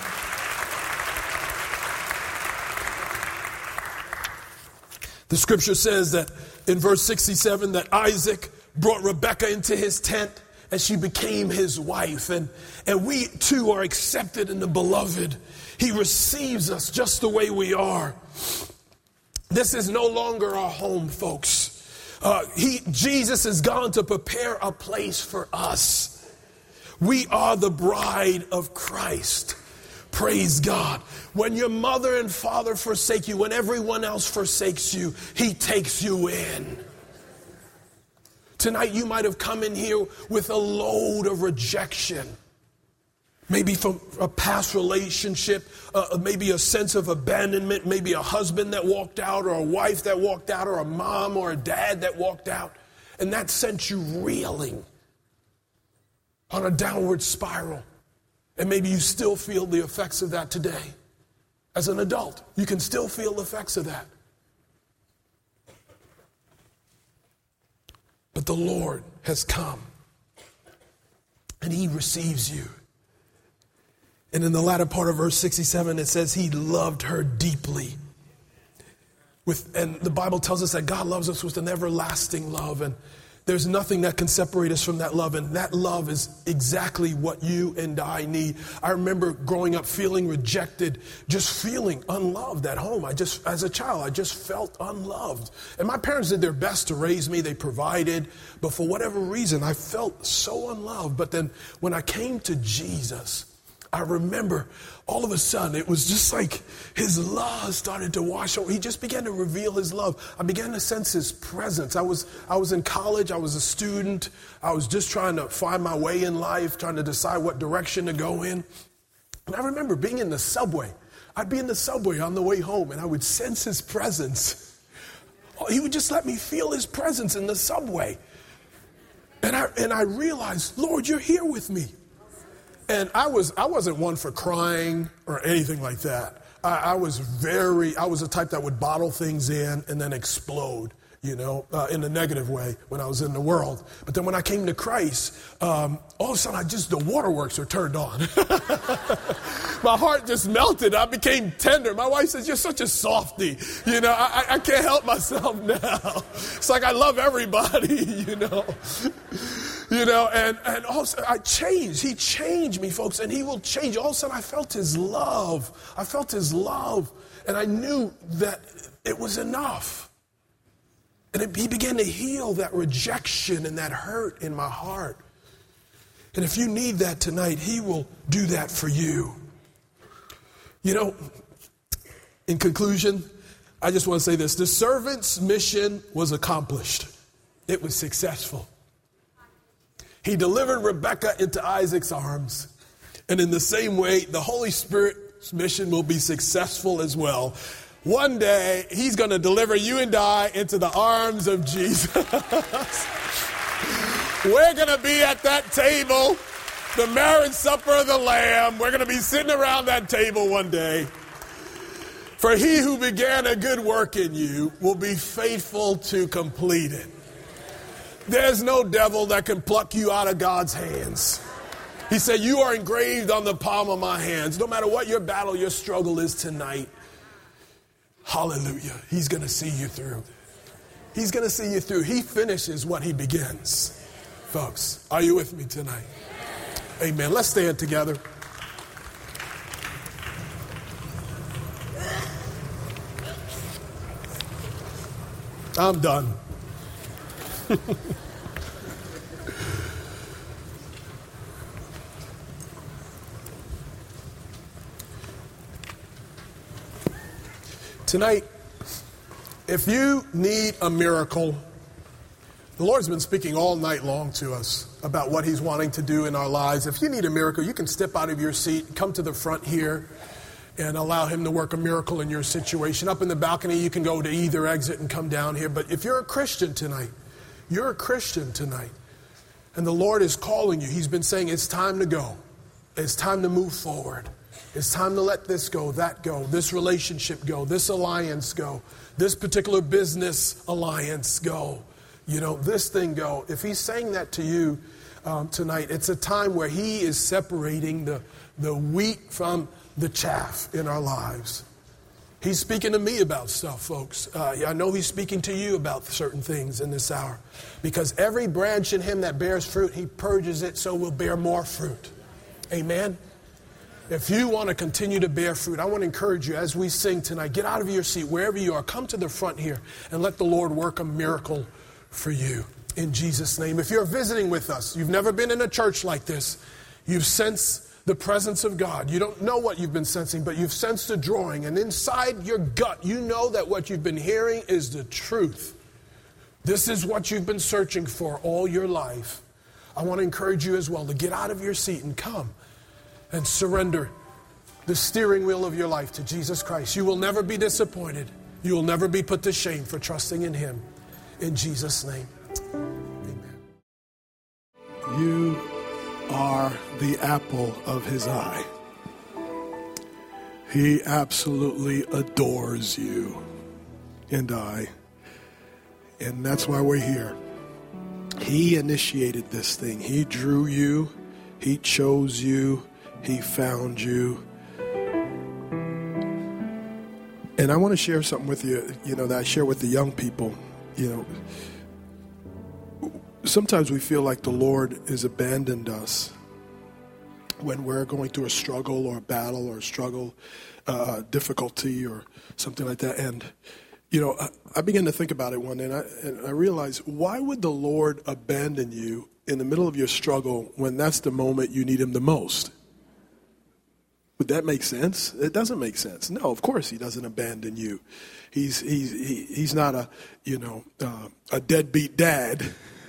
The scripture says that in verse sixty-seven that Isaac brought Rebekah into his tent and she became his wife. And, and we too are accepted in the beloved. He receives us just the way we are. This is no longer our home, folks. Uh, he, Jesus has gone to prepare a place for us. We are the bride of Christ. Praise God. When your mother and father forsake you, when everyone else forsakes you, he takes you in. Tonight you might have come in here with a load of rejection. Maybe from a past relationship, uh, maybe a sense of abandonment, maybe a husband that walked out, or a wife that walked out, or a mom or a dad that walked out. And that sent you reeling on a downward spiral. And maybe you still feel the effects of that today. As an adult, you can still feel the effects of that. But the Lord has come, and he receives you. And in the latter part of verse sixty-seven, it says he loved her deeply. With, and the Bible tells us that God loves us with an everlasting love, and there's nothing that can separate us from that love, and that love is exactly what you and I need. I remember growing up feeling rejected, just feeling unloved at home. I just, as a child, I just felt unloved. And my parents did their best to raise me. They provided, but for whatever reason, I felt so unloved. But then when I came to Jesus, I remember all of a sudden, it was just like his love started to wash over. He just began to reveal his love. I began to sense his presence. I was I was in college. I was a student. I was just trying to find my way in life, trying to decide what direction to go in. And I remember being in the subway. I'd be in the subway on the way home, and I would sense his presence. He would just let me feel his presence in the subway. And I and I realized, Lord, you're here with me. And I was, I wasn't one for crying or anything like that. I, I was very, I was the type that would bottle things in and then explode, you know, uh, in a negative way when I was in the world. But then when I came to Christ, um, all of a sudden I just, the waterworks are turned on. My heart just melted. I became tender. My wife says, you're such a softie. You know, I, I can't help myself now. It's like I love everybody, you know. You know, and, and also I changed. He changed me, folks, and he will change. All of a sudden I felt his love. I felt his love, and I knew that it was enough. And it, he began to heal that rejection and that hurt in my heart. And if you need that tonight, he will do that for you. You know, in conclusion, I just want to say this. The servant's mission was accomplished. It was successful. He delivered Rebekah into Isaac's arms. And in the same way, the Holy Spirit's mission will be successful as well. One day, he's going to deliver you and I into the arms of Jesus. We're going to be at that table, the marriage supper of the Lamb. We're going to be sitting around that table one day. For he who began a good work in you will be faithful to complete it. There's no devil that can pluck you out of God's hands. He said, you are engraved on the palm of my hands. No matter what your battle, your struggle is tonight. Hallelujah. He's going to see you through. He's going to see you through. He finishes what he begins. Folks, are you with me tonight? Amen. Let's stand together. I'm done. Tonight, if you need a miracle, the Lord's been speaking all night long to us about what he's wanting to do in our lives. If you need a miracle, you can step out of your seat, come to the front here. and allow him to work a miracle in your situation. Up in the balcony, you can go to either exit and come down here. But if you're a Christian tonight, you're a Christian tonight, and the Lord is calling you. He's been saying it's time to go. It's time to move forward. It's time to let this go, that go, this relationship go, this alliance go, this particular business alliance go, you know, this thing go. If he's saying that to you um, tonight, it's a time where he is separating the, the wheat from the chaff in our lives. He's speaking to me about stuff, folks. Uh, I know he's speaking to you about certain things in this hour. Because every branch in him that bears fruit, he purges it so we'll bear more fruit. Amen? If you want to continue to bear fruit, I want to encourage you as we sing tonight, get out of your seat, wherever you are, come to the front here and let the Lord work a miracle for you in Jesus' name. If you're visiting with us, you've never been in a church like this, you've sensed the presence of God. You don't know what you've been sensing, but you've sensed a drawing. And inside your gut, you know that what you've been hearing is the truth. This is what you've been searching for all your life. I want to encourage you as well to get out of your seat and come and surrender the steering wheel of your life to Jesus Christ. You will never be disappointed. You will never be put to shame for trusting in him. In Jesus' name, amen. You are the apple of his eye. He absolutely adores you and I. And that's why we're here. He initiated this thing. He drew you. He chose you. He found you. And I want to share something with you, you know, that I share with the young people. You know, sometimes we feel like the Lord has abandoned us when we're going through a struggle or a battle or a struggle, uh, difficulty or something like that. And, you know, I, I began to think about it one day, and I, and I realized, why would the Lord abandon you in the middle of your struggle when that's the moment you need him the most? Would that make sense? It doesn't make sense. No, of course he doesn't abandon you. He's he's he, he's not a, you know, uh, a deadbeat dad.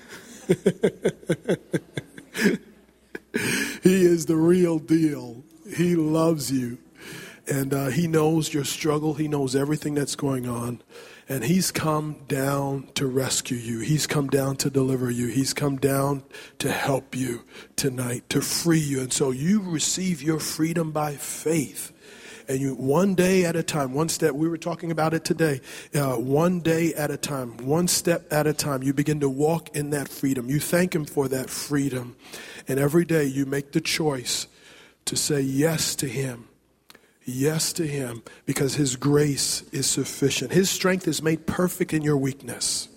He is the real deal. He loves you. And uh, he knows your struggle. He knows everything that's going on. And he's come down to rescue you. He's come down to deliver you. He's come down to help you tonight, to free you. And so you receive your freedom by faith. And you, one day at a time, one step, we were talking about it today, uh, one day at a time, one step at a time, you begin to walk in that freedom. You thank him for that freedom. And every day you make the choice to say yes to him. Yes to him, because his grace is sufficient. His strength is made perfect in your weakness.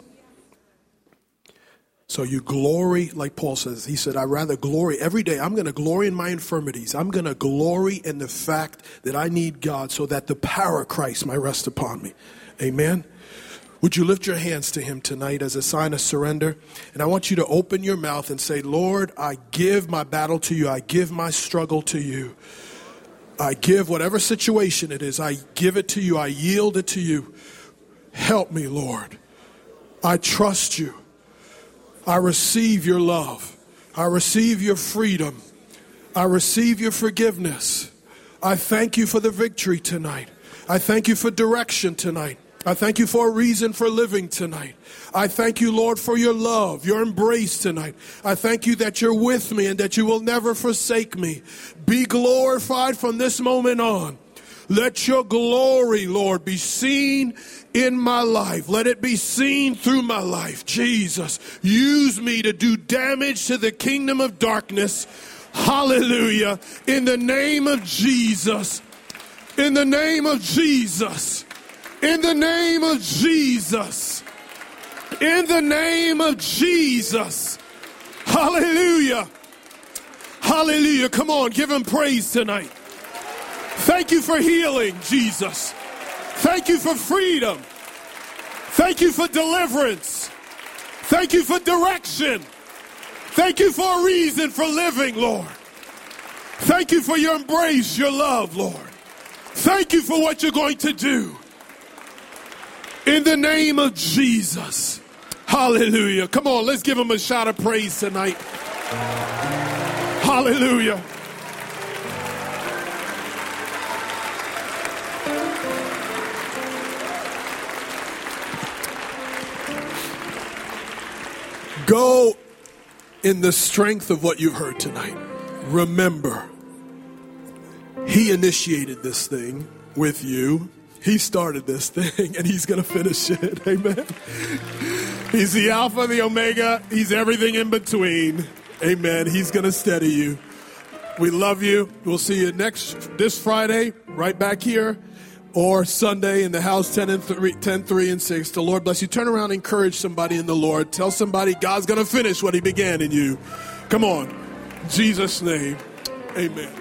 So you glory, like Paul says, he said, I rather glory every day. I'm going to glory in my infirmities. I'm going to glory in the fact that I need God so that the power of Christ might rest upon me. Amen. Would you lift your hands to him tonight as a sign of surrender? And I want you to open your mouth and say, Lord, I give my battle to you. I give my struggle to you. I give whatever situation it is, I give it to you. I yield it to you. Help me, Lord. I trust you. I receive your love. I receive your freedom. I receive your forgiveness. I thank you for the victory tonight. I thank you for direction tonight. I thank you for a reason for living tonight. I thank you, Lord, for your love, your embrace tonight. I thank you that you're with me and that you will never forsake me. Be glorified from this moment on. Let your glory, Lord, be seen in my life. Let it be seen through my life. Jesus, use me to do damage to the kingdom of darkness. Hallelujah. In the name of Jesus. In the name of Jesus. In the name of Jesus. In the name of Jesus. Hallelujah. Hallelujah. Come on, give him praise tonight. Thank you for healing, Jesus. Thank you for freedom. Thank you for deliverance. Thank you for direction. Thank you for a reason for living, Lord. Thank you for your embrace, your love, Lord. Thank you for what you're going to do. In the name of Jesus. Hallelujah. Come on, let's give him a shout of praise tonight. Hallelujah. Go in the strength of what you've heard tonight. Remember, he initiated this thing with you. He started this thing, and he's going to finish it. Amen. He's the Alpha, the Omega. He's everything in between. Amen. He's going to steady you. We love you. We'll see you next this Friday, right back here, or Sunday in the house, ten, and three, ten, three, and six. The Lord bless you. Turn around and encourage somebody in the Lord. Tell somebody God's going to finish what he began in you. Come on. In Jesus' name, amen.